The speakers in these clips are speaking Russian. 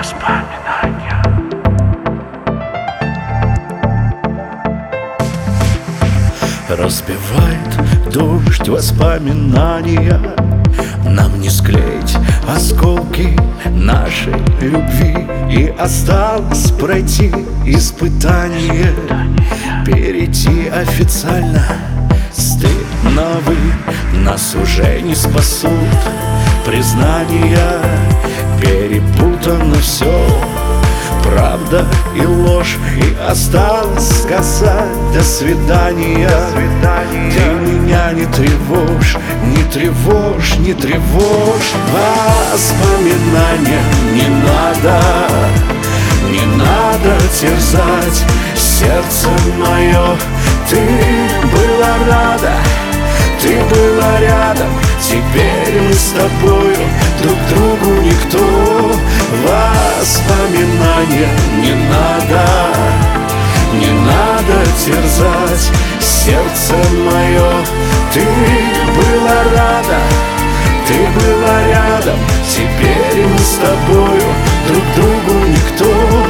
Воспоминания. Разбивает дождь воспоминания. Нам не склеить осколки нашей любви, и осталось пройти испытание, перейти официально с «ты» на «вы». Нас уже не спасут признания, перепутано все, правда и ложь, и осталось сказать «до свидания». Ты меня не тревожь, не тревожь, не тревожь. Воспоминания не надо, не надо терзать сердце мое. Ты была рада, ты была рядом, теперь мы с тобою друг другу никто. Воспоминания не надо, не надо терзать сердце мое. Ты была рада, ты была рядом, теперь мы с тобою друг другу никто.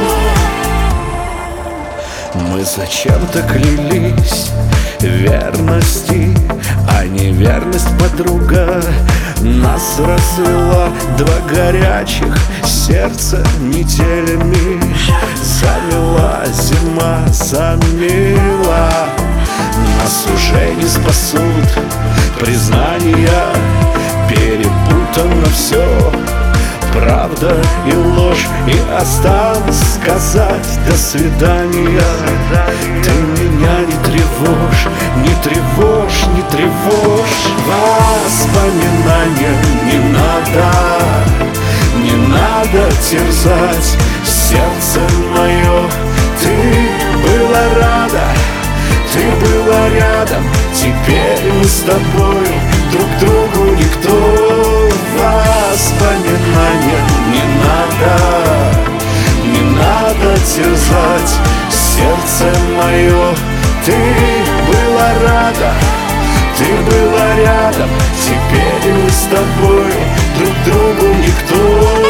Мы зачем-то клялись верности, а неверность, подруга, нас развела. Два горячих сердца метелями замела зима, замела. Нас уже не спасут признания, перепутано все, правда и ложь, и осталось сказать «до свидания». Ты меня не тревожь, не тревожь, не тревожь. Воспоминания не надо, не надо терзать сердце мое. Ты была рада, ты была рядом, теперь мы с тобою друг другу никто. Воспоминания не надо, не надо терзать сердце мое. Ты была рада, ты была рядом, теперь мы с тобою друг другу никто.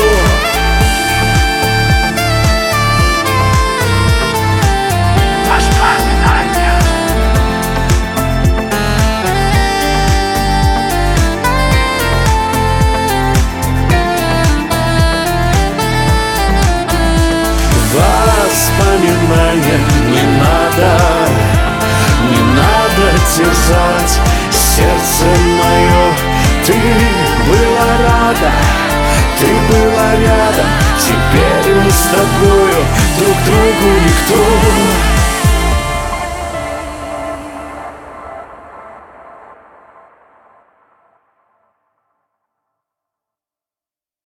Воспоминания не надо, не надо терзать сердце мое. Ты была рада, ты была рядом, теперь мы с тобою друг другу никто.